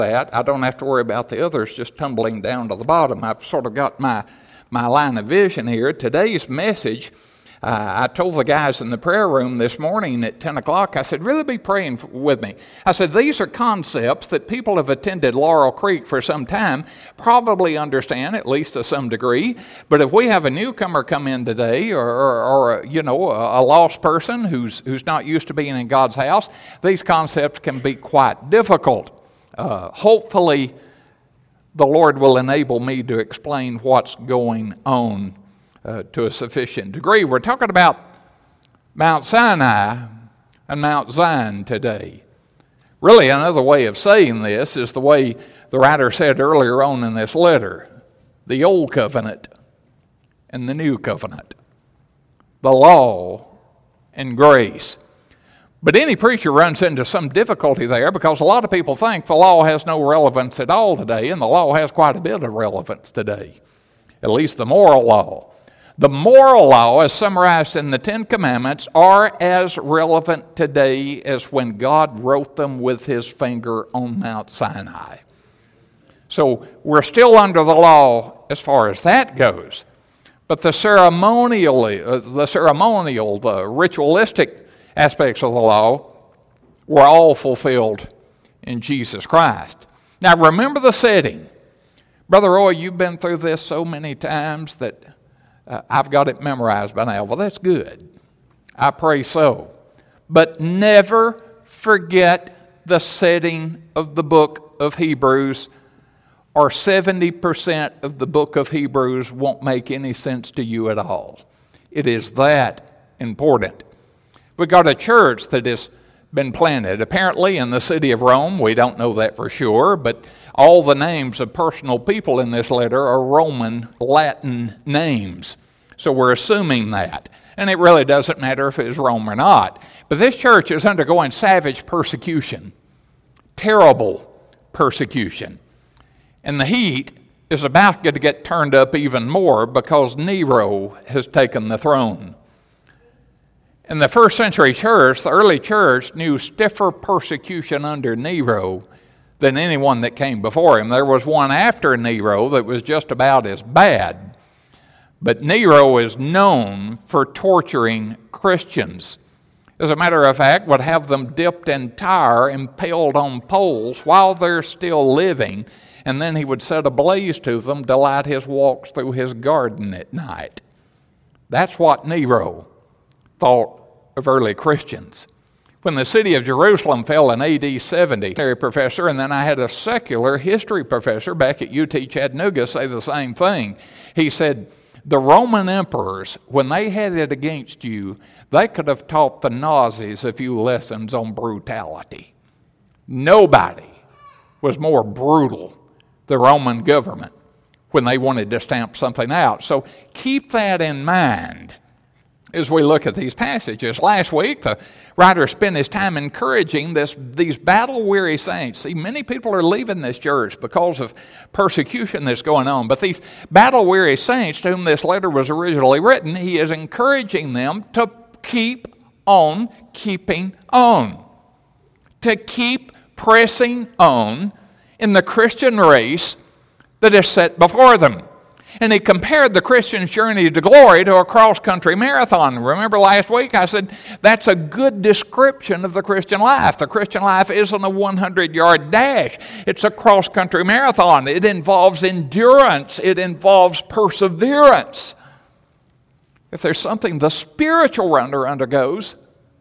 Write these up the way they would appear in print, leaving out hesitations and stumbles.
that, I don't have to worry about the others just tumbling down to the bottom. I've sort of got my line of vision here. Today's message, I told the guys in the prayer room this morning at 10 o'clock, I said, really be praying with me. I said, these are concepts that people have attended Laurel Creek for some time, probably understand, at least to some degree. But if we have a newcomer come in today, or a lost person who's not used to being in God's house, these concepts can be quite difficult. Hopefully, the Lord will enable me to explain what's going on to a sufficient degree. We're talking about Mount Sinai and Mount Zion today. Really, another way of saying this is the way the writer said earlier on in this letter: the Old Covenant and the New Covenant, the law and grace. But any preacher runs into some difficulty there, because a lot of people think the law has no relevance at all today, and the law has quite a bit of relevance today, at least the moral law. The moral law, as summarized in the Ten Commandments, are as relevant today as when God wrote them with his finger on Mount Sinai. So we're still under the law as far as that goes. But the ritualistic aspects of the law were all fulfilled in Jesus Christ. Now remember the setting. Brother Roy, you've been through this so many times that I've got it memorized by now. Well, that's good. I pray so. But never forget the setting of the book of Hebrews, or 70% of the book of Hebrews won't make any sense to you at all. It is that important. We've got a church that has been planted, apparently in the city of Rome. We don't know that for sure, but all the names of personal people in this letter are Roman Latin names. So we're assuming that. And it really doesn't matter if it was Rome or not. But this church is undergoing savage persecution, terrible persecution. And the heat is about to get turned up even more because Nero has taken the throne. In the first century church, the early church knew stiffer persecution under Nero than anyone that came before him. There was one after Nero that was just about as bad. But Nero is known for torturing Christians. As a matter of fact, would have them dipped in tar, impaled on poles while they're still living, and then he would set a blaze to them to light his walks through his garden at night. That's what Nero thought of early Christians. When the city of Jerusalem fell in AD 70, a professor, and then I had a secular history professor back at UT Chattanooga say the same thing. He said, the Roman emperors, when they had it against you, they could have taught the Nazis a few lessons on brutality. Nobody was more brutal than the Roman government when they wanted to stamp something out. So keep that in mind as we look at these passages. Last week, the writer spent his time encouraging these battle-weary saints. See, many people are leaving this church because of persecution that's going on. But these battle-weary saints to whom this letter was originally written, he is encouraging them to keep on keeping on, to keep pressing on in the Christian race that is set before them. And he compared the Christian's journey to glory to a cross-country marathon. Remember last week I said that's a good description of the Christian life. The Christian life isn't a 100-yard dash. It's a cross-country marathon. It involves endurance. It involves perseverance. If there's something the spiritual runner undergoes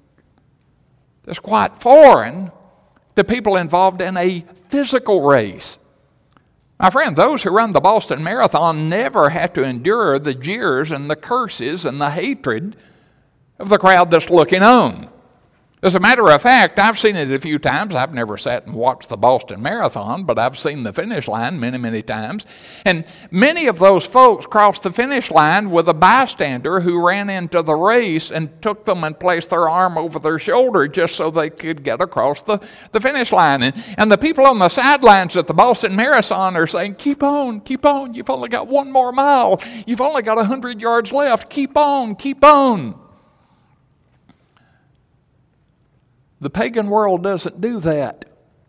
that's quite foreign to people involved in a physical race. My friend, those who run the Boston Marathon never have to endure the jeers and the curses and the hatred of the crowd that's looking on. As a matter of fact, I've seen it a few times. I've never sat and watched the Boston Marathon, but I've seen the finish line many, many times. And many of those folks crossed the finish line with a bystander who ran into the race and took them and placed their arm over their shoulder just so they could get across the finish line. And the people on the sidelines at the Boston Marathon are saying, keep on, you've only got one more mile. You've only got 100 yards left. Keep on, keep on. The pagan world doesn't do that.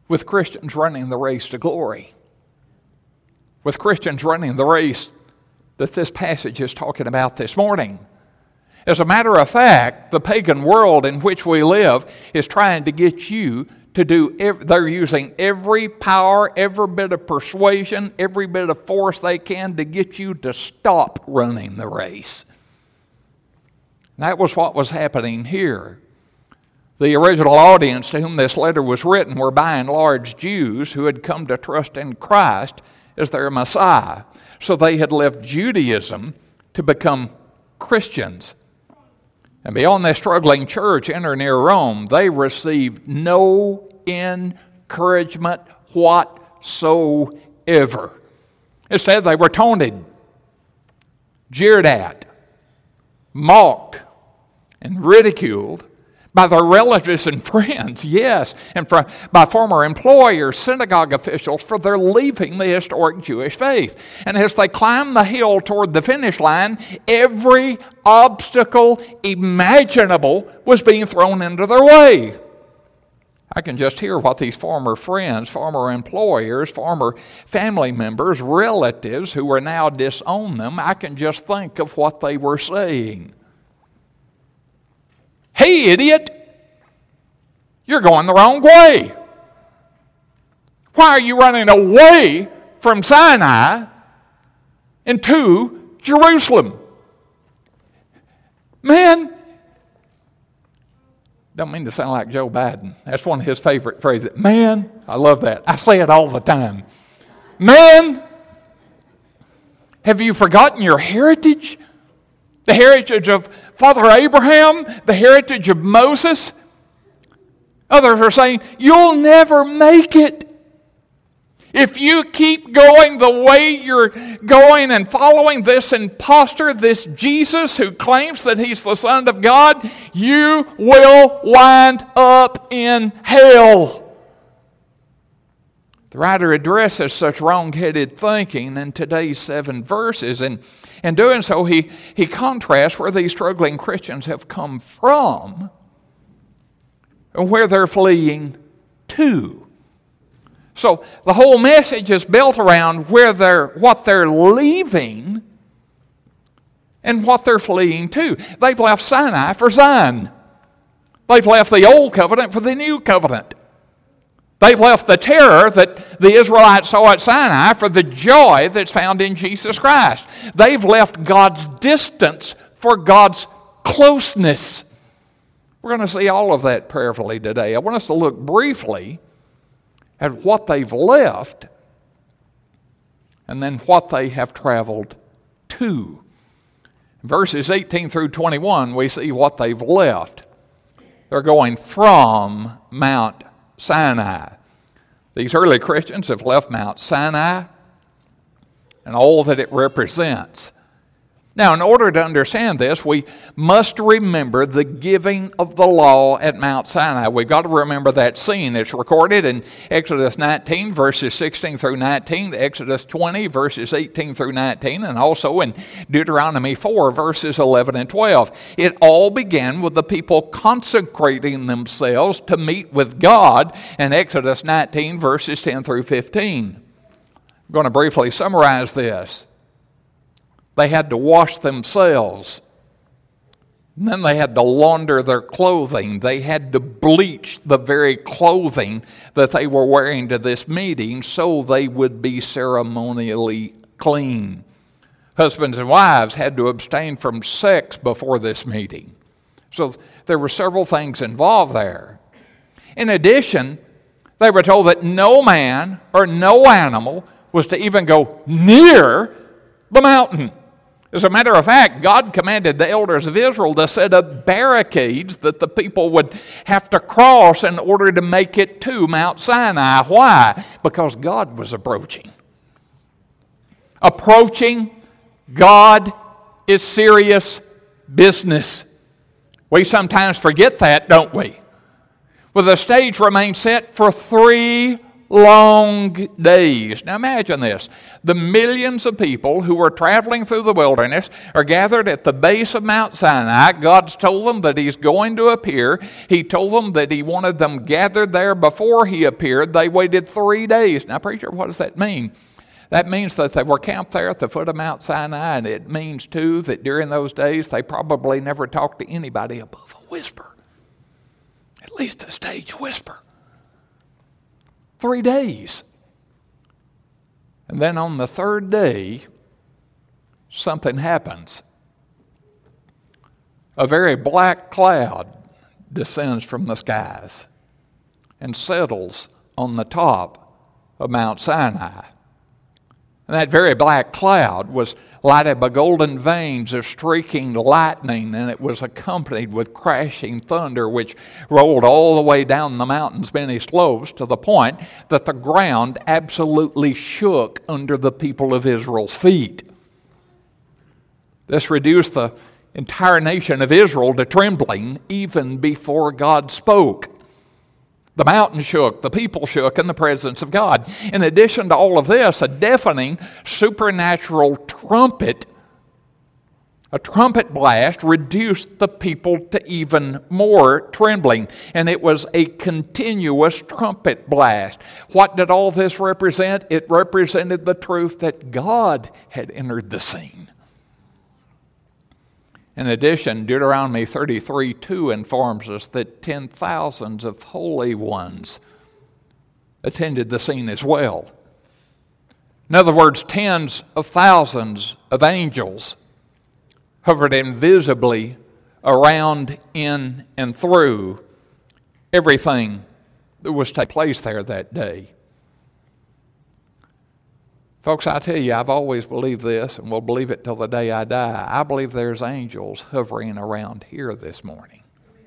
with Christians running the race to glory, with Christians running the race that this passage is talking about this morning. As a matter of fact, the pagan world in which we live is trying to get you to they're using every power, every bit of persuasion, every bit of force they can to get you to stop running the race. That was what was happening here. The original audience to whom this letter was written were by and large Jews who had come to trust in Christ as their Messiah. So they had left Judaism to become Christians. And beyond this struggling church in or near Rome, they received no encouragement whatsoever. Instead, they were taunted, jeered at, mocked, and ridiculed by their relatives and friends, yes, and by former employers, synagogue officials, for their leaving the historic Jewish faith. And as they climbed the hill toward the finish line, every obstacle imaginable was being thrown into their way. I can just hear what these former friends, former employers, former family members, relatives who are now disown them, I can just think of what they were saying. Hey, idiot, you're going the wrong way. Why are you running away from Sinai and to Jerusalem? Man, don't mean to sound like Joe Biden. That's one of his favorite phrases. Man, I love that. I say it all the time. Man, have you forgotten your heritage? The heritage of Father Abraham, the heritage of Moses. Others are saying, you'll never make it. If you keep going the way you're going and following this impostor, this Jesus who claims that he's the Son of God, you will wind up in hell. The writer addresses such wrong-headed thinking in today's 7 verses, and in doing so, he contrasts where these struggling Christians have come from and where they're fleeing to. So the whole message is built around what they're leaving and what they're fleeing to. They've left Sinai for Zion. They've left the old covenant for the new covenant. They've left the terror that the Israelites saw at Sinai for the joy that's found in Jesus Christ. They've left God's distance for God's closeness. We're going to see all of that prayerfully today. I want us to look briefly at what they've left and then what they have traveled to. Verses 18 through 21, we see what they've left. They're going from Mount Sinai. These early Christians have left Mount Sinai and all that it represents. Now, in order to understand this, we must remember the giving of the law at Mount Sinai. We've got to remember that scene. It's recorded in Exodus 19, verses 16 through 19, Exodus 20, verses 18 through 19, and also in Deuteronomy 4, verses 11 and 12. It all began with the people consecrating themselves to meet with God in Exodus 19, verses 10 through 15. I'm going to briefly summarize this. They had to wash themselves. And then they had to launder their clothing. They had to bleach the very clothing that they were wearing to this meeting so they would be ceremonially clean. Husbands and wives had to abstain from sex before this meeting. So there were several things involved there. In addition, they were told that no man or no animal was to even go near the mountain. As a matter of fact, God commanded the elders of Israel to set up barricades that the people would have to cross in order to make it to Mount Sinai. Why? Because God was approaching. Approaching God is serious business. We sometimes forget that, don't we? Well, the stage remained set for 3 long days. Now imagine this. The millions of people who were traveling through the wilderness are gathered at the base of Mount Sinai. God's told them that He's going to appear. He told them that He wanted them gathered there before He appeared. They waited 3 days. Now, preacher, what does that mean? That means that they were camped there at the foot of Mount Sinai, and it means, too, that during those days they probably never talked to anybody above a whisper. At least a stage whisper. 3 days. And then on the third day, something happens. A very black cloud descends from the skies and settles on the top of Mount Sinai. And that very black cloud was lighted by golden veins of streaking lightning, and it was accompanied with crashing thunder, which rolled all the way down the mountain's many slopes to the point that the ground absolutely shook under the people of Israel's feet. This reduced the entire nation of Israel to trembling even before God spoke. The mountain shook, the people shook in the presence of God. In addition to all of this, a deafening supernatural trumpet, a trumpet blast, reduced the people to even more trembling. And it was a continuous trumpet blast. What did all this represent? It represented the truth that God had entered the scene. In addition, Deuteronomy 33:2 informs us that 10,000s of holy ones attended the scene as well. In other words, tens of thousands of angels hovered invisibly around, in, and through everything that was taking place there that day. Folks, I tell you, I've always believed this, and will believe it till the day I die. I believe there's angels hovering around here this morning.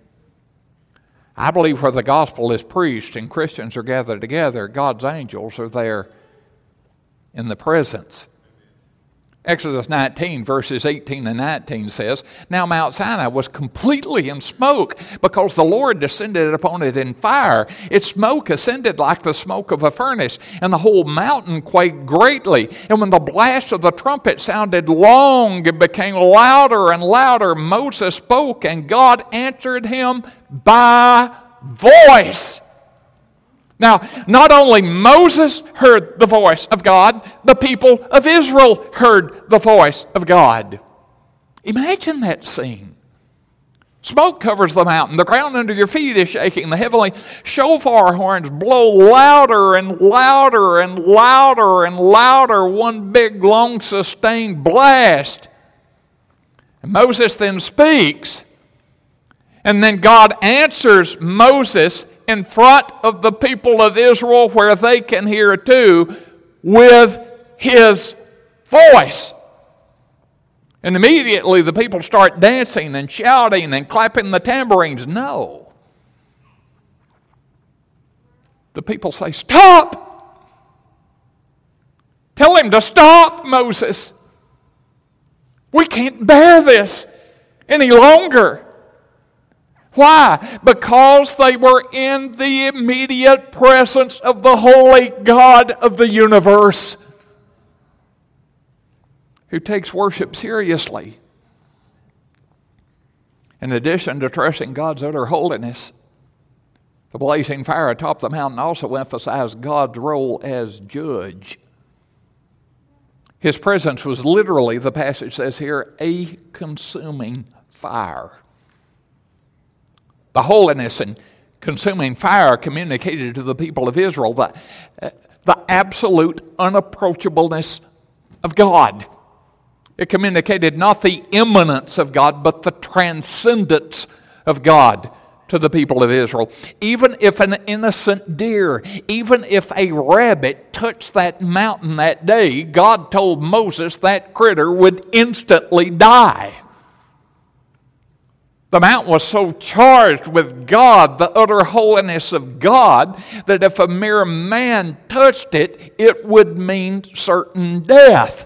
I believe where the gospel is preached and Christians are gathered together, God's angels are there in the presence. Exodus 19, verses 18 and 19 says, "Now Mount Sinai was completely in smoke, because the Lord descended upon it in fire. Its smoke ascended like the smoke of a furnace, and the whole mountain quaked greatly. And when the blast of the trumpet sounded long, it became louder and louder. Moses spoke, and God answered him by voice." Now, not only Moses heard the voice of God, the people of Israel heard the voice of God. Imagine that scene. Smoke covers the mountain. The ground under your feet is shaking. The heavenly shofar horns blow louder and louder and louder and louder. One big, long, sustained blast. And Moses then speaks. And then God answers Moses in front of the people of Israel, where they can hear too, with His voice. And immediately the people start dancing and shouting and clapping the tambourines. No. The people say, "Stop! Tell him to stop, Moses. We can't bear this any longer." Why? Because they were in the immediate presence of the holy God of the universe, who takes worship seriously. In addition to trusting God's utter holiness, the blazing fire atop the mountain also emphasized God's role as judge. His presence was literally, the passage says here, a consuming fire. The holiness and consuming fire communicated to the people of Israel the absolute unapproachableness of God. It communicated not the immanence of God, but the transcendence of God to the people of Israel. Even if an innocent deer, even if a rabbit touched that mountain that day, God told Moses that critter would instantly die. The mountain was so charged with God, the utter holiness of God, that if a mere man touched it, it would mean certain death.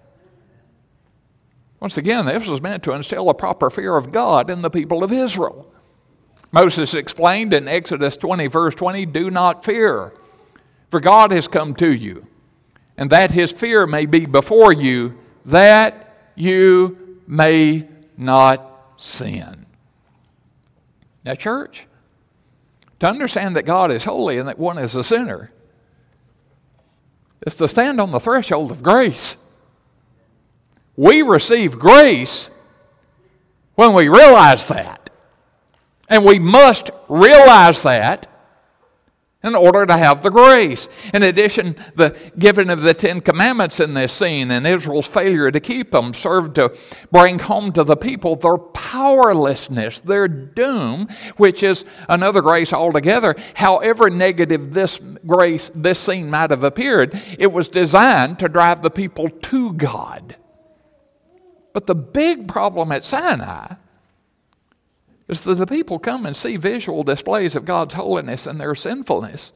Once again, this was meant to instill a proper fear of God in the people of Israel. Moses explained in Exodus 20, verse 20, "Do not fear, For God has come to you, and that his fear may be before you, that you may not sin. Now, church, to understand that God is holy and that one is a sinner, is to stand on the threshold of grace. We receive grace when we realize that. And we must realize that in order to have the grace. In addition, the giving of the Ten Commandments in this scene and Israel's failure to keep them served to bring home to the people their powerlessness, their doom, which is another grace altogether. However negative this scene might have appeared, it was designed to drive the people to God. But the big problem at Sinai is that the people come and see visual displays of God's holiness and their sinfulness.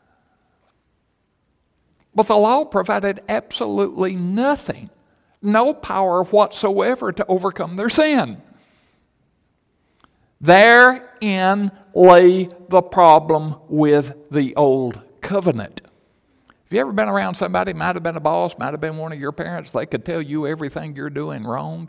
But the law provided absolutely nothing, no power whatsoever to overcome their sin. Therein lay the problem with the old covenant. Have you ever been around somebody, might have been a boss, might have been one of your parents, they could tell you everything you're doing wrong,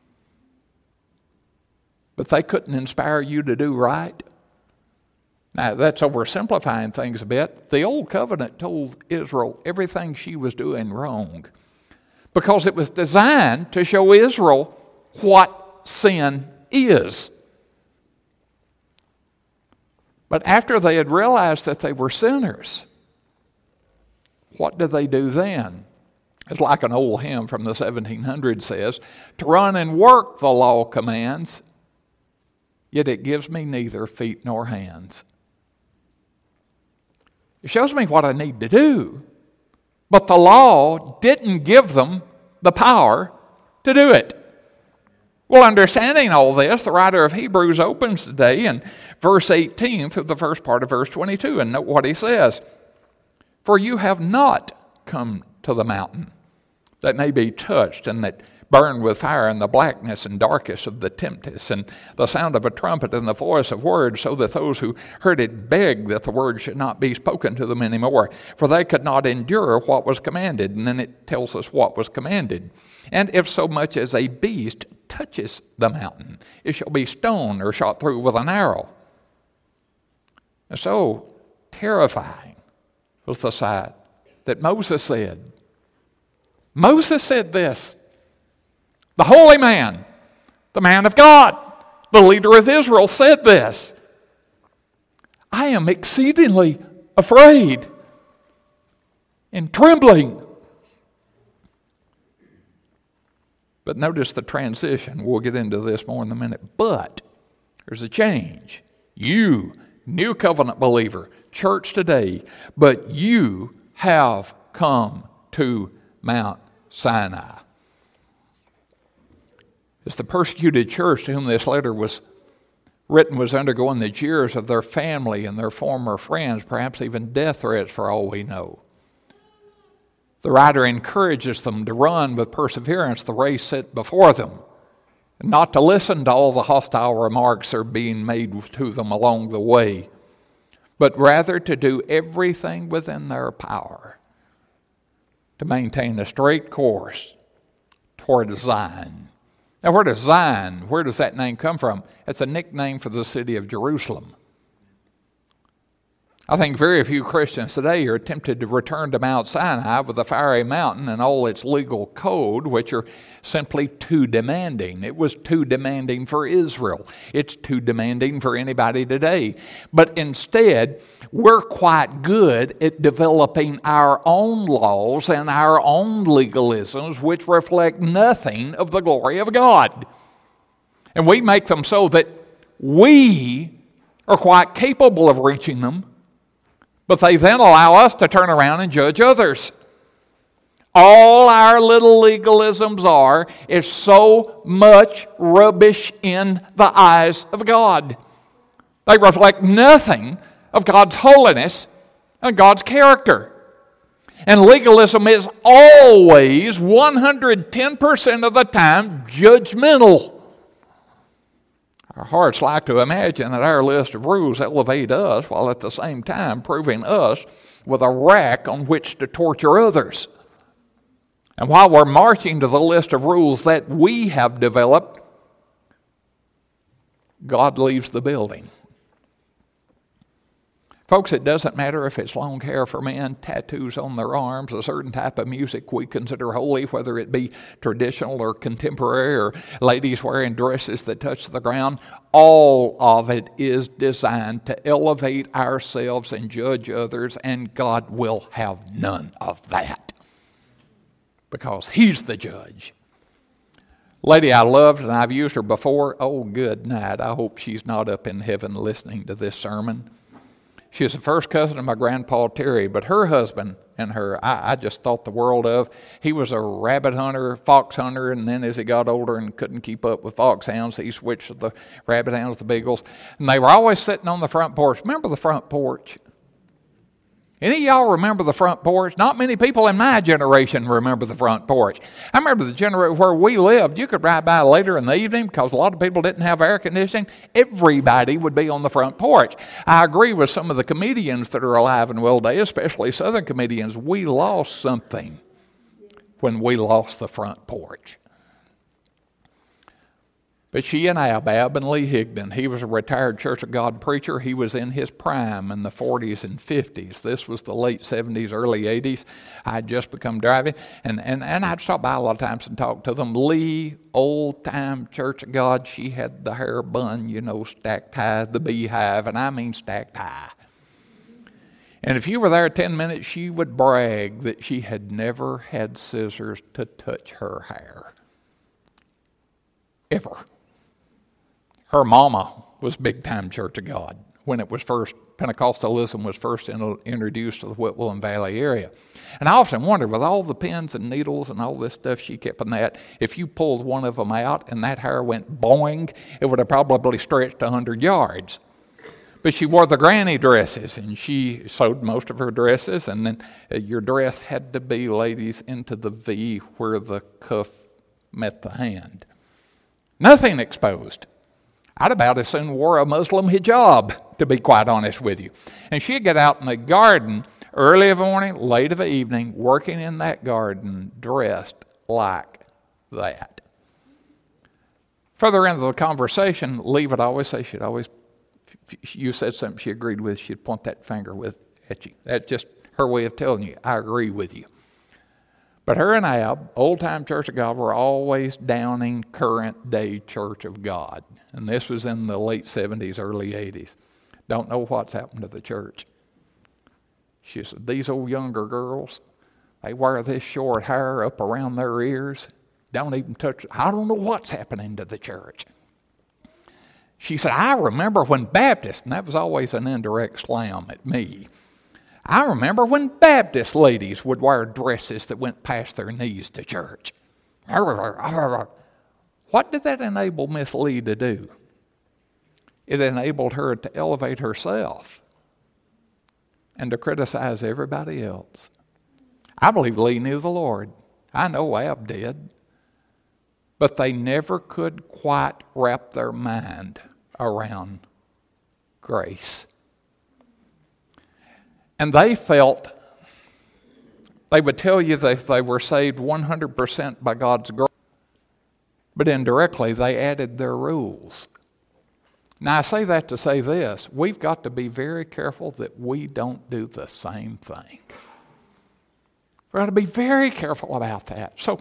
but they couldn't inspire you to do right? Now, that's oversimplifying things a bit. The old covenant told Israel everything she was doing wrong because it was designed to show Israel what sin is. But after they had realized that they were sinners, what did they do then? It's like an old hymn from the 1700s says, to run and work the law commands, yet it gives me neither feet nor hands. It shows me what I need to do, but the law didn't give them the power to do it. Well, understanding all this, the writer of Hebrews opens today in verse 18 through the first part of verse 22, and note what he says. For you have not come to the mountain that may be touched and that burned with fire in the blackness and darkness of the tempest, and the sound of a trumpet and the voice of words, so that those who heard it begged that the word should not be spoken to them anymore, for they could not endure what was commanded. And then it tells us what was commanded. And if so much as a beast touches the mountain, it shall be stoned or shot through with an arrow. And so terrifying was the sight that Moses said. Moses said this. The holy man, the man of God, the leader of Israel said this. I am exceedingly afraid and trembling. But notice the transition. We'll get into this more in a minute. But there's a change. You, new covenant believer, church today, but you have come to Mount Sinai. As the persecuted church to whom this letter was written was undergoing the jeers of their family and their former friends, perhaps even death threats for all we know, the writer encourages them to run with perseverance the race set before them, and not to listen to all the hostile remarks that are being made to them along the way, but rather to do everything within their power to maintain a straight course toward Zion. Now, where does that name come from? It's a nickname for the city of Jerusalem. I think very few Christians today are tempted to return to Mount Sinai with the fiery mountain and all its legal code, which are simply too demanding. It was too demanding for Israel. It's too demanding for anybody today. But instead, we're quite good at developing our own laws and our own legalisms, which reflect nothing of the glory of God. And we make them so that we are quite capable of reaching them, but they then allow us to turn around and judge others. All our little legalisms is so much rubbish in the eyes of God. They reflect nothing of God's holiness and God's character. And legalism is always 110% of the time judgmental. Our hearts like to imagine that our list of rules elevate us while at the same time proving us with a rack on which to torture others. And while we're marching to the list of rules that we have developed, God leaves the building. Folks, it doesn't matter if it's long hair for men, tattoos on their arms, a certain type of music we consider holy, whether it be traditional or contemporary, or ladies wearing dresses that touch the ground. All of it is designed to elevate ourselves and judge others, and God will have none of that because He's the judge. Lady I loved, and I've used her before. Oh, good night. I hope she's not up in heaven listening to this sermon. She was the first cousin of my grandpa Terry, but her husband and her, I just thought the world of. He was a rabbit hunter, fox hunter, and then as he got older and couldn't keep up with foxhounds, he switched to the rabbit hounds, the beagles. And they were always sitting on the front porch. Remember the front porch? Any of y'all remember the front porch? Not many people in my generation remember the front porch. I remember the generation where we lived. You could ride by later in the evening because a lot of people didn't have air conditioning. Everybody would be on the front porch. I agree with some of the comedians that are alive and well today, especially Southern comedians. We lost something when we lost the front porch. But she and Abab and Lee Higdon, he was a retired Church of God preacher. He was in his prime in the 40s and 50s. This was the late 70s, early 80s. I had just become driving, and I'd stop by a lot of times and talk to them. Lee, old-time Church of God, she had the hair bun, stacked high, the beehive, and I mean stacked high. And if you were there 10 minutes, she would brag that she had never had scissors to touch her hair. Ever. Her mama was big-time Church of God when it was first, Pentecostalism was first introduced to the Whitwell Valley area. And I often wondered, with all the pins and needles and all this stuff she kept in that, if you pulled one of them out and that hair went boing, it would have probably stretched 100 yards. But she wore the granny dresses, and she sewed most of her dresses, and then your dress had to be, ladies, into the V where the cuff met the hand. Nothing exposed. I'd about as soon wore a Muslim hijab, to be quite honest with you. And she'd get out in the garden early in the morning, late of the evening, working in that garden, dressed like that. Further into the conversation, Lee would always say, you said something she agreed with, she'd point that finger at you. That's just her way of telling you, I agree with you. But her and Ab, old-time Church of God, were always downing current-day Church of God. And this was in the late 70s, early 80s. Don't know what's happened to the church. She said, these old younger girls, they wear this short hair up around their ears. Don't even touch it. I don't know what's happening to the church. She said, I remember when Baptists, and that was always an indirect slam at me, I remember when Baptist ladies would wear dresses that went past their knees to church. What did that enable Miss Lee to do? It enabled her to elevate herself and to criticize everybody else. I believe Lee knew the Lord. I know Ab did. But they never could quite wrap their mind around grace. And they felt, they would tell you that they were saved 100% by God's grace, but indirectly they added their rules. Now I say that to say this, we've got to be very careful that we don't do the same thing. We've got to be very careful about that. So,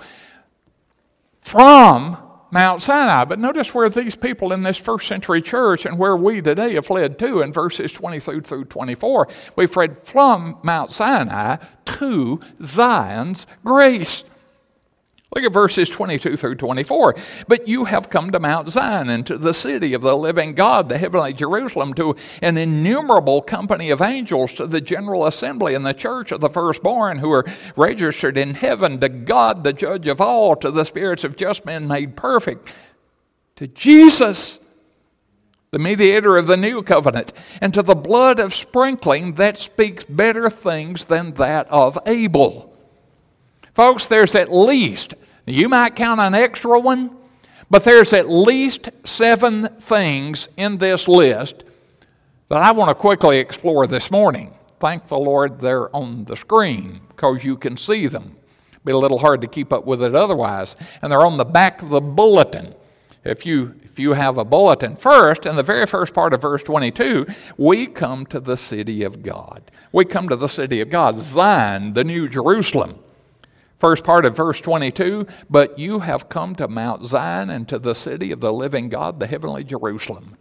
from Mount Sinai, but notice where these people in this first century church and where we today have fled to in verses 23 through 24. We've fled from Mount Sinai to Zion's grace. Look at verses 22 through 24. But you have come to Mount Zion and to the city of the living God, the heavenly Jerusalem, to an innumerable company of angels, to the general assembly and the church of the firstborn who are registered in heaven, to God, the judge of all, to the spirits of just men made perfect, to Jesus, the mediator of the new covenant, and to the blood of sprinkling that speaks better things than that of Abel. Folks, there's at least, you might count an extra one, but there's at least 7 things in this list that I want to quickly explore this morning thank the Lord they're on the screen because you can see them. Be a little hard to keep up with it otherwise. And they're on the back of the bulletin. If you have a bulletin first, in the very first part of verse 22, we come to the city of God. We come to the city of God, Zion, the New Jerusalem. First part of verse 22, but you have come to Mount Zion and to the city of the living God, the heavenly Jerusalem.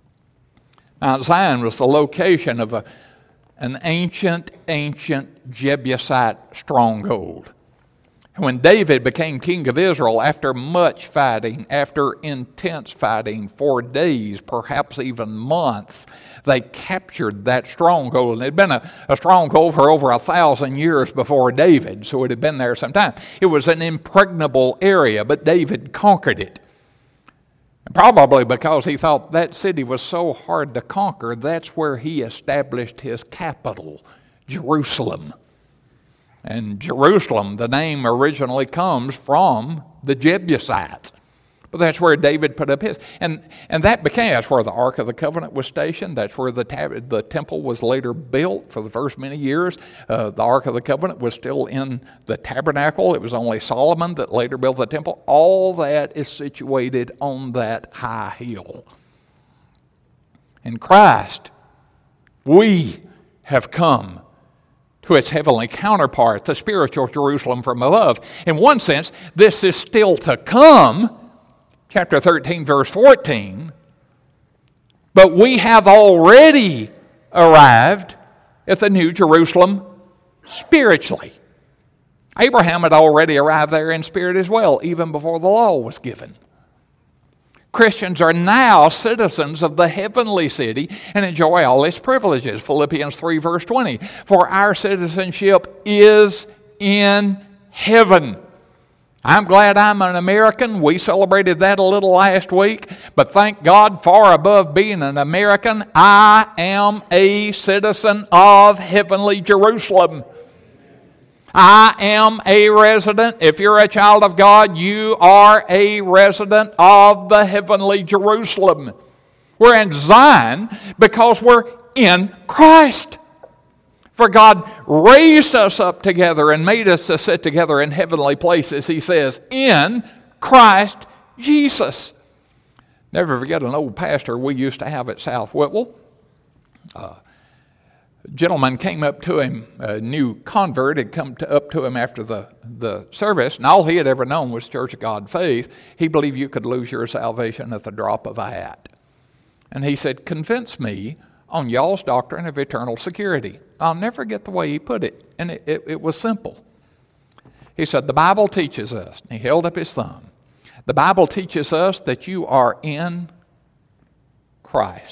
Mount Zion was the location of an ancient Jebusite stronghold. When David became king of Israel, after much fighting, after intense fighting for days, perhaps even months, they captured that stronghold. And it had been a stronghold for over 1,000 years before David, so it had been there some time. It was an impregnable area, but David conquered it. And probably because he thought that city was so hard to conquer, that's where he established his capital, Jerusalem. And Jerusalem, the name originally comes from the Jebusites. But that's where David put up his. And that's where the Ark of the Covenant was stationed. That's where the temple was later built for the first many years. The Ark of the Covenant was still in the tabernacle. It was only Solomon that later built the temple. All that is situated on that high hill. In Christ, we have come to its heavenly counterpart, the spiritual Jerusalem from above. In one sense, this is still to come, chapter 13, verse 14, but we have already arrived at the New Jerusalem spiritually. Abraham had already arrived there in spirit as well, even before the law was given. Christians are now citizens of the heavenly city and enjoy all its privileges. Philippians 3 verse 20. For our citizenship is in heaven. I'm glad I'm an American. We celebrated that a little last week. But thank God, far above being an American, I am a citizen of heavenly Jerusalem. I am a resident. If you're a child of God, you are a resident of the heavenly Jerusalem. We're in Zion because we're in Christ. For God raised us up together and made us to sit together in heavenly places, he says, in Christ Jesus. Never forget an old pastor we used to have at South Whitwell. Gentleman came up to him, a new convert, had come up to him after the service, and all he had ever known was Church of God faith. He believed you could lose your salvation at the drop of a hat. And he said, convince me on y'all's doctrine of eternal security. I'll never forget the way he put it, and it was simple. He said, the Bible teaches us, and he held up his thumb, the Bible teaches us that you are in Christ.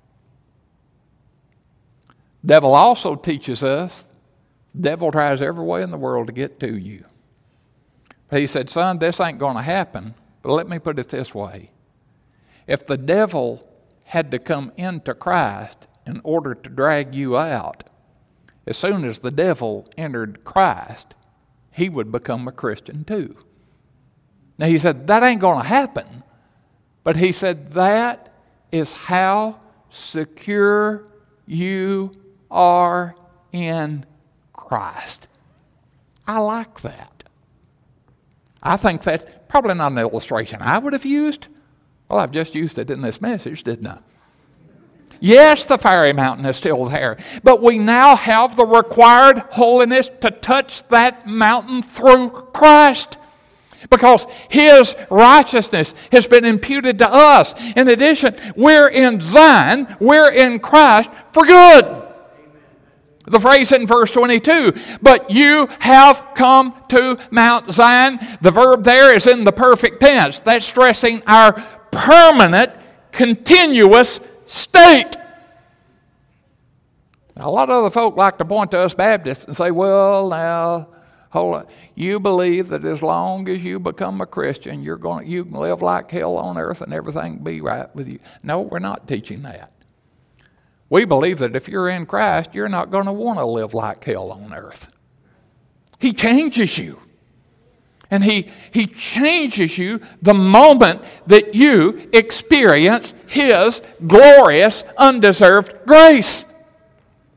Devil also teaches us, the devil tries every way in the world to get to you. But he said, son, this ain't going to happen, but let me put it this way. If the devil had to come into Christ in order to drag you out, as soon as the devil entered Christ, he would become a Christian too. Now he said, that ain't going to happen. But he said, that is how secure you are in Christ. I like that. I think that's probably not an illustration I would have used. Well, I've just used it in this message, didn't I? Yes, the fiery mountain is still there, but we now have the required holiness to touch that mountain through Christ, because his righteousness has been imputed to us. In addition, we're in Zion, we're in Christ for good. The phrase in verse 22, but you have come to Mount Zion. The verb there is in the perfect tense. That's stressing our permanent, continuous state. Now, a lot of other folk like to point to us Baptists and say, well, now, hold on. You believe that as long as you become a Christian, you can live like hell on earth and everything will be right with you. No, we're not teaching that. We believe that if you're in Christ, you're not going to want to live like hell on earth. He changes you. And he changes you the moment that you experience his glorious, undeserved grace.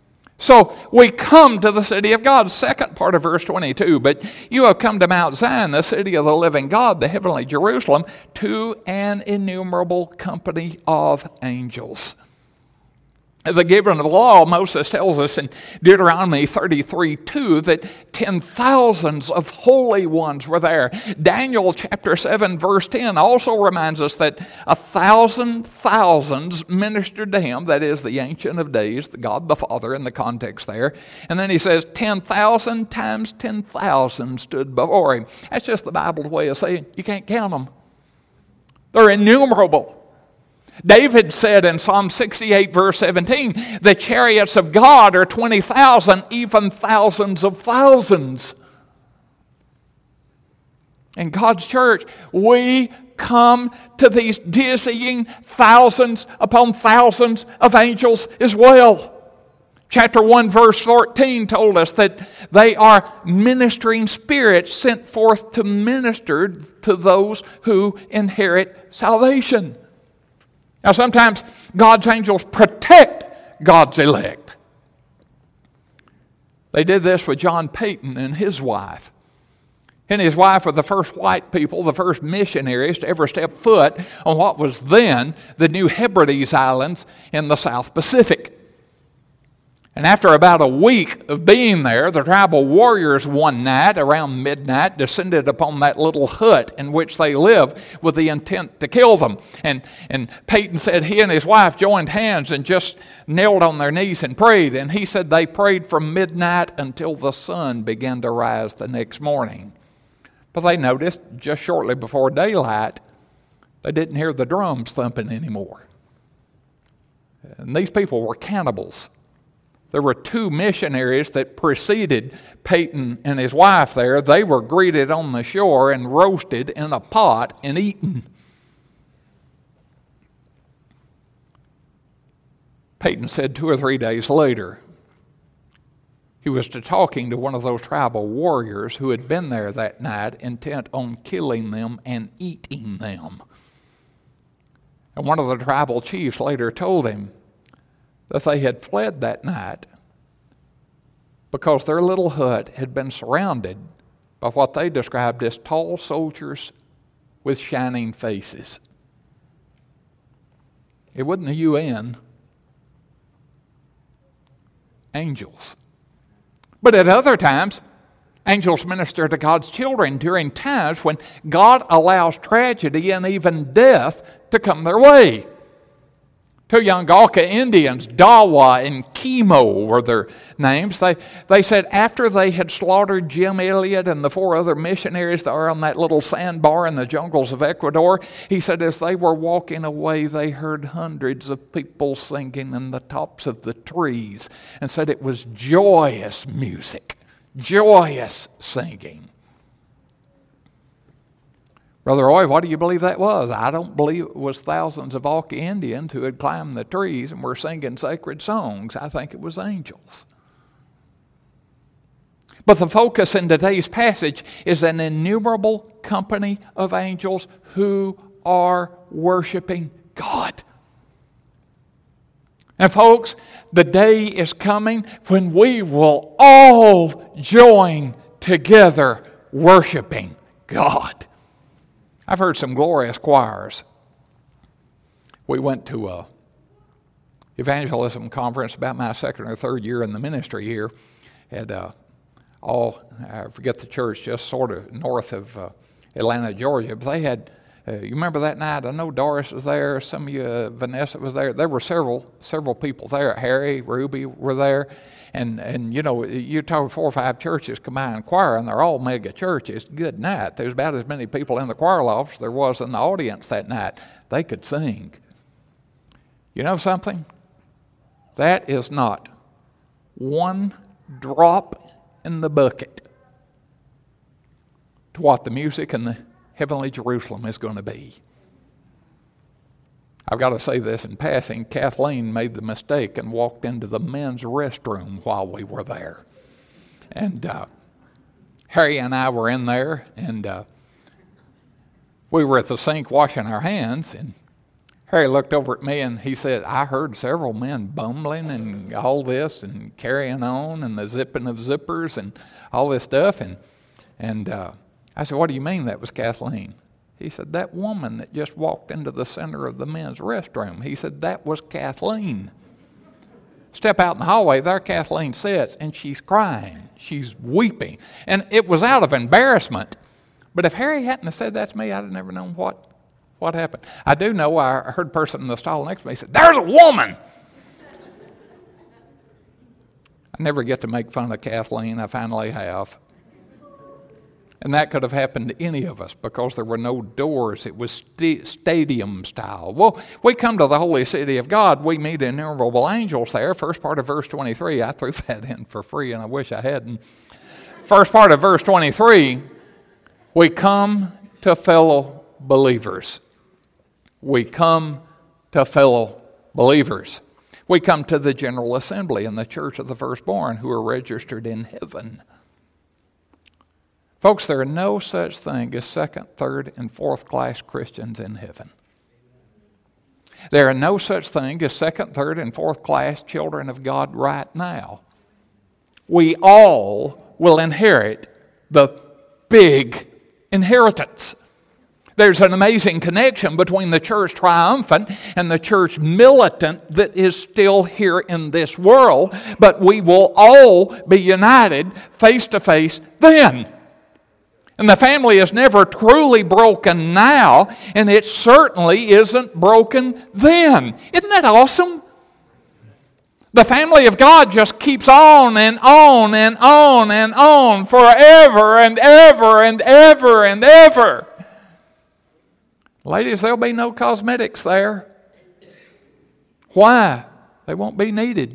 So we come to the city of God, second part of verse 22. But you have come to Mount Zion, the city of the living God, the heavenly Jerusalem, to an innumerable company of angels. The giving of the law, Moses tells us in Deuteronomy 33:2 that 10,000s of holy ones were there. Daniel chapter 7 verse 10 also reminds us that 1,000 thousands ministered to him, that is the Ancient of Days, the God the Father in the context there. And then he says 10,000 times 10,000 stood before him. That's just the Bible's way of saying you can't count them. They're innumerable. David said in Psalm 68, verse 17, the chariots of God are 20,000, even thousands of thousands. In God's church, we come to these dizzying thousands upon thousands of angels as well. Chapter 1, verse 14 told us that they are ministering spirits sent forth to minister to those who inherit salvation. Now, sometimes God's angels protect God's elect. They did this with John Paton and his wife. He and his wife were the first white people, the first missionaries to ever step foot on what was then the New Hebrides Islands in the South Pacific. And after about a week of being there, the tribal warriors one night around midnight descended upon that little hut in which they lived with the intent to kill them. And Paton said he and his wife joined hands and just knelt on their knees and prayed. And he said they prayed from midnight until the sun began to rise the next morning. But they noticed just shortly before daylight, they didn't hear the drums thumping anymore. And these people were cannibals. There were two missionaries that preceded Paton and his wife there. They were greeted on the shore and roasted in a pot and eaten. Paton said 2 or 3 days later, he was talking to one of those tribal warriors who had been there that night, intent on killing them and eating them. And one of the tribal chiefs later told him that they had fled that night because their little hut had been surrounded by what they described as tall soldiers with shining faces. It wasn't the UN. Angels. But at other times, angels minister to God's children during times when God allows tragedy and even death to come their way. Two young Auca Indians, Dawa and Chemo were their names. They said after they had slaughtered Jim Elliot and the 4 other missionaries that are on that little sandbar in the jungles of Ecuador, he said as they were walking away, they heard hundreds of people singing in the tops of the trees, and said it was joyous music, joyous singing. Brother Roy, what do you believe that was? I don't believe it was thousands of Auca Indians who had climbed the trees and were singing sacred songs. I think it was angels. But the focus in today's passage is an innumerable company of angels who are worshiping God. And folks, the day is coming when we will all join together worshiping God. I've heard some glorious choirs. We went to a evangelism conference about my second or third year in the ministry here at I forget the church, just sort of north of Atlanta, Georgia. But they had, you remember that night? I know Doris was there. Some of you, Vanessa was there. There were several people there. Harry, Ruby were there. And you know, you're talking 4 or 5 churches combined choir, and they're all mega churches. Good night. There's about as many people in the choir loft as there was in the audience that night. They could sing. You know something? That is not one drop in the bucket to what the music in the heavenly Jerusalem is going to be. I've got to say this in passing. Kathleen made the mistake and walked into the men's restroom while we were there. And Harry and I were in there, and we were at the sink washing our hands, and Harry looked over at me and he said, I heard several men bumbling and all this and carrying on and the zipping of zippers and all this stuff. And I said, what do you mean that was Kathleen? He said, that woman that just walked into the center of the men's restroom. He said, that was Kathleen. Step out in the hallway, there Kathleen sits, and she's crying. She's weeping. And it was out of embarrassment. But if Harry hadn't have said that to me, I'd have never known what happened. I do know I heard a person in the stall next to me say, there's a woman! I never get to make fun of Kathleen. I finally have. And that could have happened to any of us because there were no doors. It was stadium style. Well, we come to the holy city of God. We meet innumerable angels there. First part of verse 23, I threw that in for free and I wish I hadn't. First part of verse 23, we come to fellow believers. We come to fellow believers. We come to the General Assembly in the Church of the Firstborn who are registered in heaven. Folks, there are no such thing as second, third, and fourth class Christians in heaven. There are no such thing as second, third, and fourth class children of God right now. We all will inherit the big inheritance. There's an amazing connection between the church triumphant and the church militant that is still here in this world, but we will all be united face to face then. And the family is never truly broken now, and it certainly isn't broken then. Isn't that awesome? The family of God just keeps on and on and on and on forever and ever and ever and ever. Ladies, there'll be no cosmetics there. Why? They won't be needed.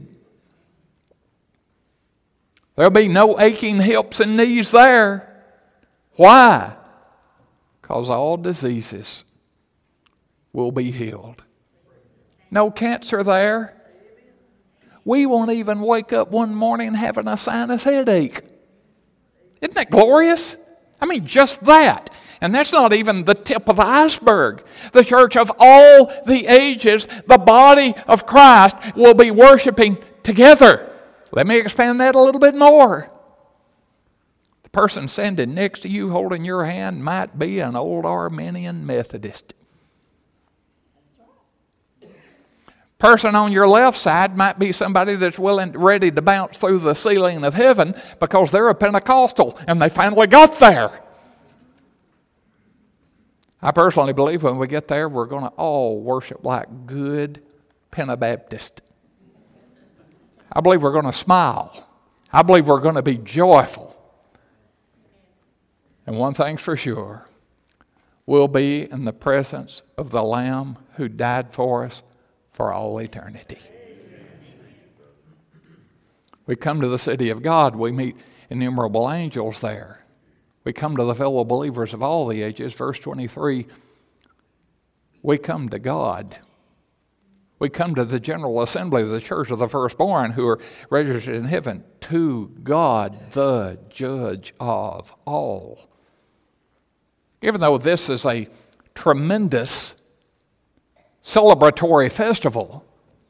There'll be no aching hips and knees there. Why? Because all diseases will be healed. No cancer there. We won't even wake up one morning having a sinus headache. Isn't that glorious? I mean, just that. And that's not even the tip of the iceberg. The church of all the ages, the body of Christ, will be worshiping together. Let me expand that a little bit more. The person standing next to you holding your hand might be an old Arminian Methodist. Person on your left side might be somebody that's ready to bounce through the ceiling of heaven because they're a Pentecostal and they finally got there. I personally believe when we get there, we're going to all worship like good Pentabaptists. I believe we're going to smile. I believe we're going to be joyful. And one thing's for sure, we'll be in the presence of the Lamb who died for us for all eternity. We come to the city of God. We meet innumerable angels there. We come to the fellow believers of all the ages. Verse 23, we come to God. We come to the General Assembly of the Church of the Firstborn who are registered in heaven, to God, the Judge of all. Even though this is a tremendous celebratory festival,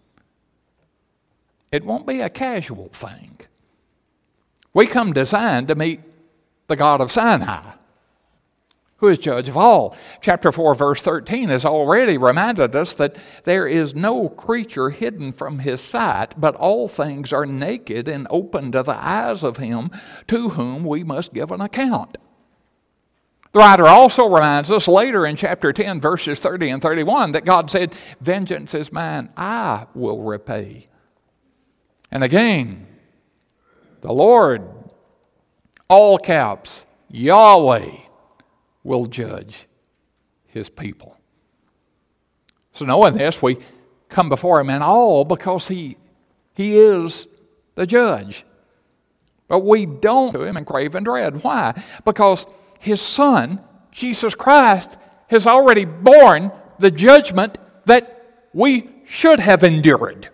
it won't be a casual thing. We come designed to meet the God of Sinai, who is Judge of all. Chapter 4, verse 13 has already reminded us that there is no creature hidden from his sight, but all things are naked and open to the eyes of him to whom we must give an account. The writer also reminds us later in chapter 10, verses 30 and 31, that God said, vengeance is mine, I will repay. And again, the Lord, all caps, Yahweh, will judge his people. So knowing this, we come before him in awe because he is the judge. But we don't to him in craven dread. Why? Because his Son, Jesus Christ, has already borne the judgment that we should have endured.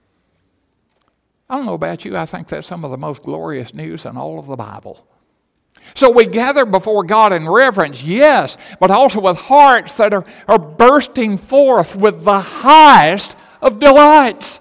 I don't know about you, I think that's some of the most glorious news in all of the Bible. So we gather before God in reverence, yes, but also with hearts that are bursting forth with the highest of delights.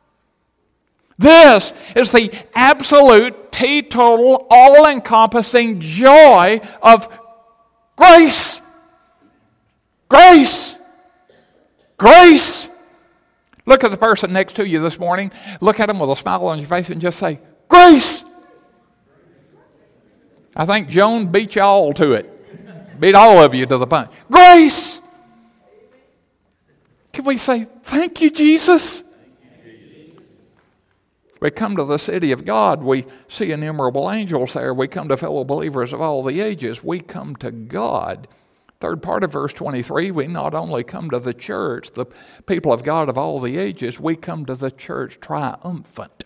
This is the absolute, teetotal, all-encompassing joy of grace. Grace. Grace. Look at the person next to you this morning. Look at them with a smile on your face and just say, grace. I think Joan beat you all to it. Beat all of you to the punch. Grace. Can we say, thank you, Jesus? We come to the city of God. We see innumerable angels there. We come to fellow believers of all the ages. We come to God. Third part of verse 23, we not only come to the church, the people of God of all the ages, we come to the church triumphant.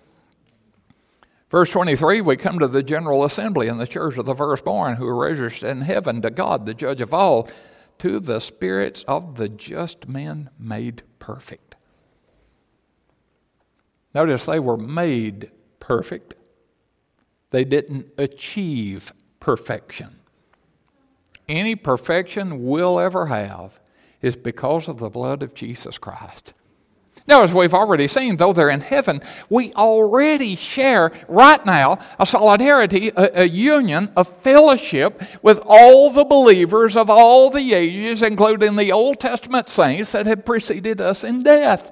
Verse 23, we come to the general assembly in the church of the firstborn who are registered in heaven, to God, the judge of all, to the spirits of the just men made perfect. Notice they were made perfect. They didn't achieve perfection. Any perfection we'll ever have is because of the blood of Jesus Christ. Now, as we've already seen, though they're in heaven, we already share right now a solidarity, a union, a fellowship with all the believers of all the ages, including the Old Testament saints that had preceded us in death.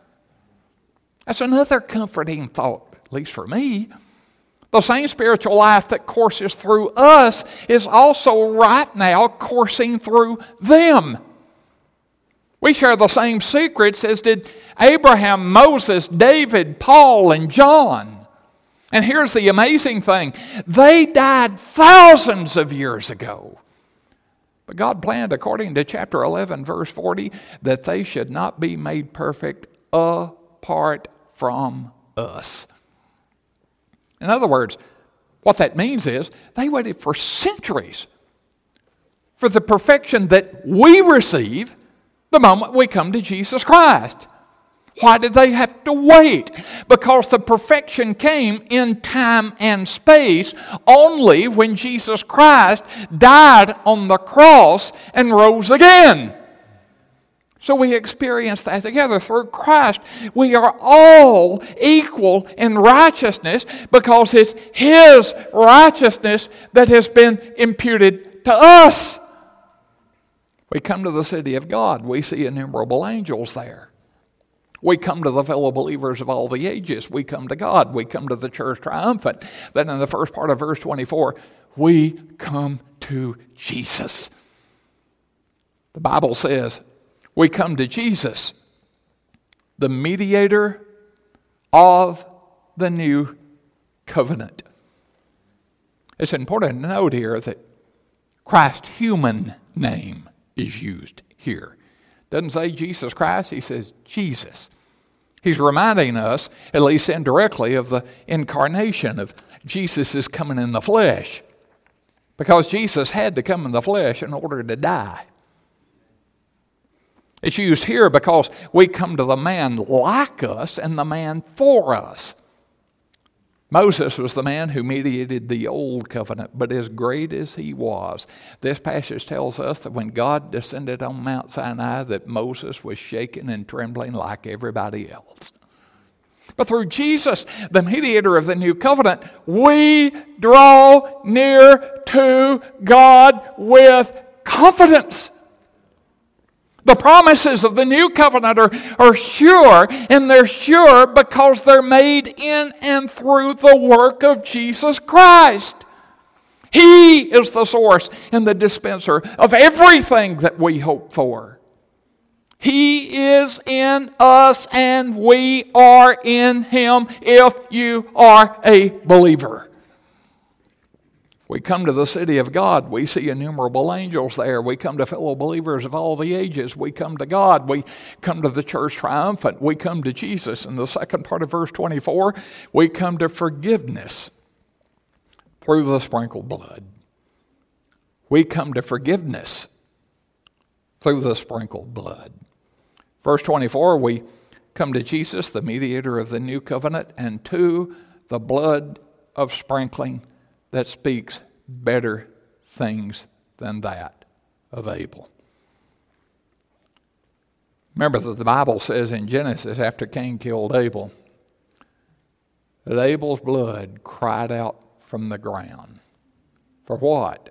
That's another comforting thought, at least for me. The same spiritual life that courses through us is also right now coursing through them. We share the same secrets as did Abraham, Moses, David, Paul, and John. And here's the amazing thing. They died thousands of years ago. But God planned, according to chapter 11, verse 40, that they should not be made perfect apart from us. In other words, what that means is they waited for centuries for the perfection that we receive the moment we come to Jesus Christ. Why did they have to wait? Because the perfection came in time and space only when Jesus Christ died on the cross and rose again. So we experience that together. Through Christ, we are all equal in righteousness because it's His righteousness that has been imputed to us. We come to the city of God. We see innumerable angels there. We come to the fellow believers of all the ages. We come to God. We come to the church triumphant. Then in the first part of verse 24, we come to Jesus. The Bible says we come to Jesus, the mediator of the new covenant. It's important to note here that Christ's human name is used here. Doesn't say Jesus Christ, he says Jesus. He's reminding us, at least indirectly, of the incarnation of Jesus is coming in the flesh. Because Jesus had to come in the flesh in order to die. It's used here because we come to the man like us and the man for us. Moses was the man who mediated the old covenant, but as great as he was, this passage tells us that when God descended on Mount Sinai, that Moses was shaking and trembling like everybody else. But through Jesus, the mediator of the new covenant, we draw near to God with confidence. The promises of the new covenant are sure, and they're sure because they're made in and through the work of Jesus Christ. He is the source and the dispenser of everything that we hope for. He is in us and we are in Him if you are a believer. We come to the city of God. We see innumerable angels there. We come to fellow believers of all the ages. We come to God. We come to the church triumphant. We come to Jesus. In the second part of verse 24, we come to forgiveness through the sprinkled blood. We come to forgiveness through the sprinkled blood. Verse 24, we come to Jesus, the mediator of the new covenant, and to the blood of sprinkling that speaks better things than that of Abel. Remember that the Bible says in Genesis, after Cain killed Abel, that Abel's blood cried out from the ground. For what?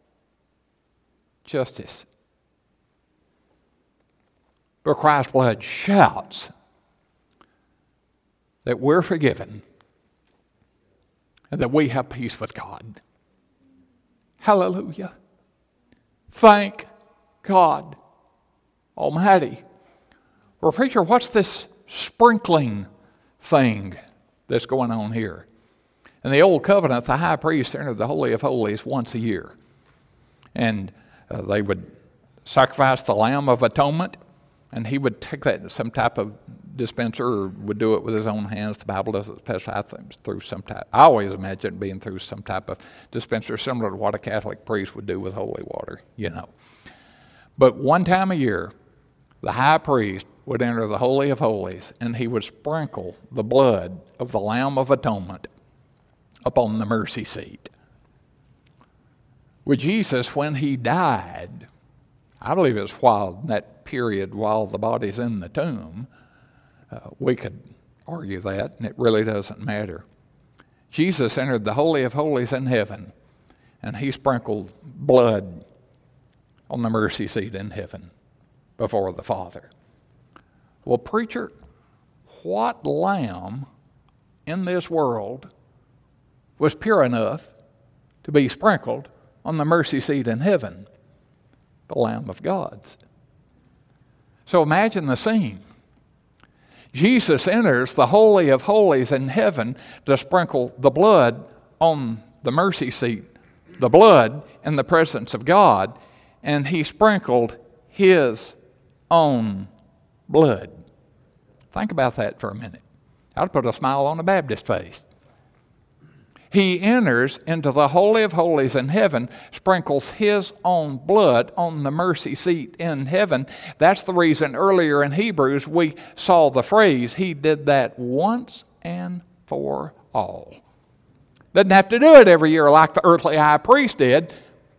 Justice. But Christ's blood shouts that we're forgiven and that we have peace with God. Hallelujah. Thank God Almighty. Well, preacher, what's this sprinkling thing that's going on here? In the Old Covenant, the high priest entered the Holy of Holies once a year. And they would sacrifice the Lamb of Atonement, and he would take that, some type of dispenser, or would do it with his own hands. The Bible doesn't specify things through some type. I always imagine it being through some type of dispenser, similar to what a Catholic priest would do with holy water, you know. But one time a year, the high priest would enter the Holy of Holies, and he would sprinkle the blood of the Lamb of Atonement upon the mercy seat. With Jesus, when he died, I believe it was while in that period while the body's in the tomb, we could argue that, and it really doesn't matter. Jesus entered the Holy of Holies in heaven, and he sprinkled blood on the mercy seat in heaven before the Father. Well, preacher, what lamb in this world was pure enough to be sprinkled on the mercy seat in heaven? The Lamb of God's. So imagine the scene. Jesus enters the Holy of Holies in heaven to sprinkle the blood on the mercy seat, the blood in the presence of God, and he sprinkled his own blood. Think about that for a minute. I'd put a smile on a Baptist face. He enters into the Holy of Holies in heaven, sprinkles his own blood on the mercy seat in heaven. That's the reason earlier in Hebrews we saw the phrase, he did that once and for all. Doesn't have to do it every year like the earthly high priest did.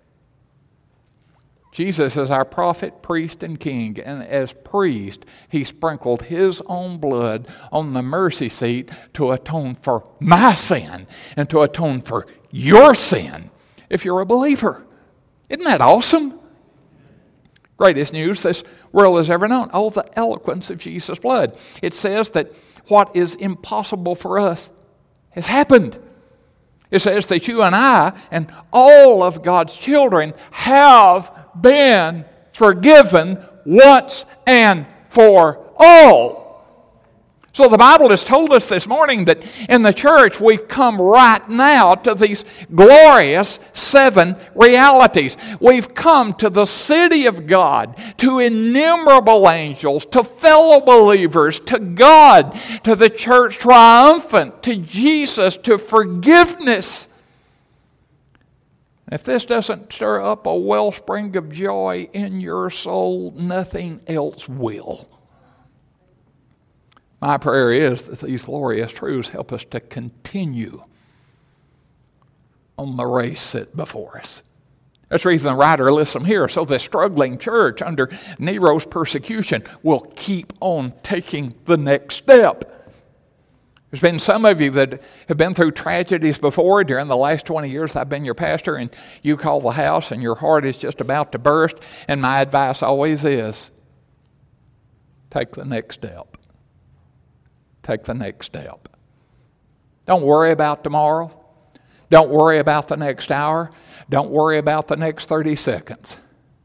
Jesus is our prophet, priest, and king, and as priest, he sprinkled his own blood on the mercy seat to atone for my sin and to atone for your sin if you're a believer. Isn't that awesome? Greatest news this world has ever known. Oh, the eloquence of Jesus' blood. It says that what is impossible for us has happened. It says that you and I and all of God's children have been forgiven once and for all. So the Bible has told us this morning that in the church we've come right now to these glorious 7 realities. We've come to the city of God, to innumerable angels, to fellow believers, to God, to the church triumphant, to Jesus, to forgiveness. If this doesn't stir up a wellspring of joy in your soul, nothing else will. My prayer is that these glorious truths help us to continue on the race set before us. That's the reason the writer lists them here. So the struggling church under Nero's persecution will keep on taking the next step. There's been some of you that have been through tragedies before. During the last 20 years I've been your pastor, and you call the house and your heart is just about to burst. And my advice always is, take the next step. Take the next step. Don't worry about tomorrow. Don't worry about the next hour. Don't worry about the next 30 seconds.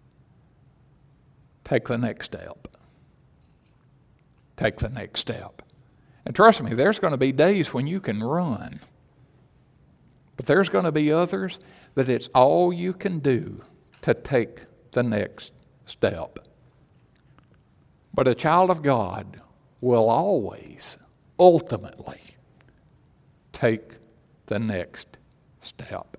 Take the next step. Take the next step. And trust me, there's going to be days when you can run. But there's going to be others that it's all you can do to take the next step. But a child of God will always, ultimately, take the next step.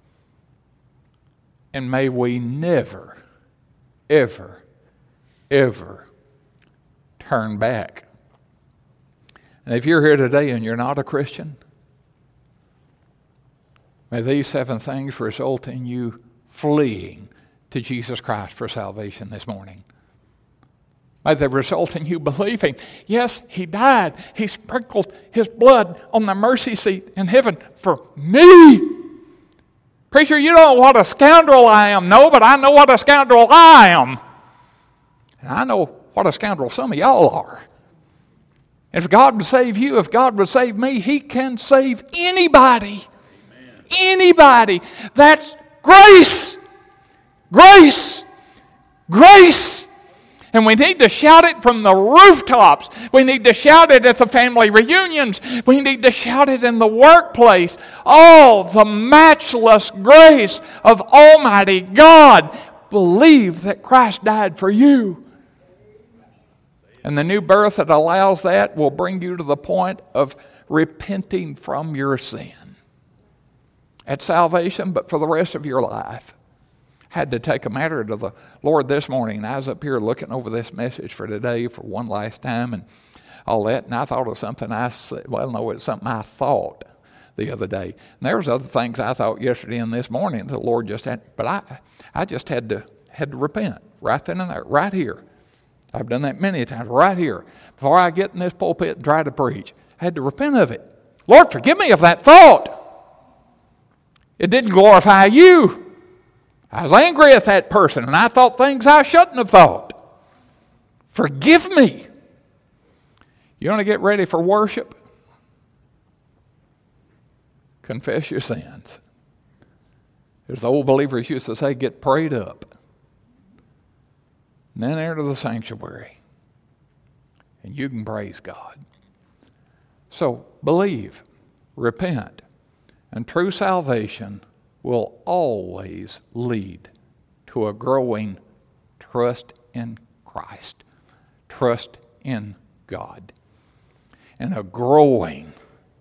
And may we never, ever, ever turn back. And if you're here today and you're not a Christian, May these 7 things result in you fleeing to Jesus Christ for salvation this morning. May they result in you believing, yes, He died. He sprinkled His blood on the mercy seat in heaven for me. Preacher, you don't know what a scoundrel I am. No, but I know what a scoundrel I am. And I know what a scoundrel some of y'all are. If God would save you, if God would save me, He can save anybody. Amen. Anybody. That's grace. Grace. Grace. And we need to shout it from the rooftops. We need to shout it at the family reunions. We need to shout it in the workplace. Oh, the matchless grace of Almighty God. Believe that Christ died for you. And the new birth that allows that will bring you to the point of repenting from your sin. At salvation, but for the rest of your life. Had to take a matter to the Lord this morning. I was up here looking over this message for today for one last time and all that, and I thought of something I said. Well, no, it's something I thought the other day. And there was other things I thought yesterday and this morning the Lord just had, but I just had to repent right then and there, right here. I've done that many times, right here. Before I get in this pulpit and try to preach, I had to repent of it. Lord, forgive me of that thought. It didn't glorify you. I was angry at that person, and I thought things I shouldn't have thought. Forgive me. You want to get ready for worship? Confess your sins. As the old believers used to say, get prayed up. And then enter the sanctuary. And you can praise God. So, believe, repent, and true salvation will always lead to a growing trust in Christ, trust in God, and a growing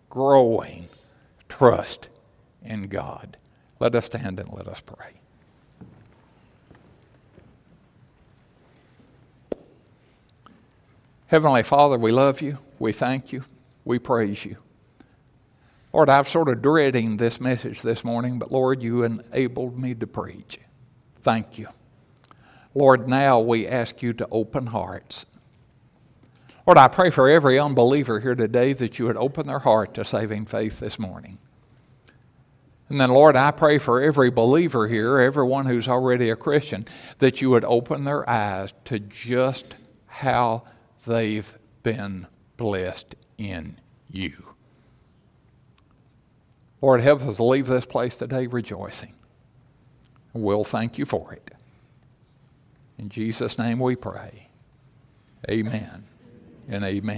trust in God. Let us stand and let us pray. Heavenly Father, we love you, we thank you, we praise you. Lord, I'm sort of dreading this message this morning, but Lord, you enabled me to preach. Thank you. Lord, now we ask you to open hearts. Lord, I pray for every unbeliever here today that you would open their heart to saving faith this morning. And then, Lord, I pray for every believer here, everyone who's already a Christian, that you would open their eyes to just how they've been blessed in you. Lord, help us to leave this place today rejoicing. We'll thank you for it. In Jesus' name we pray. Amen and amen.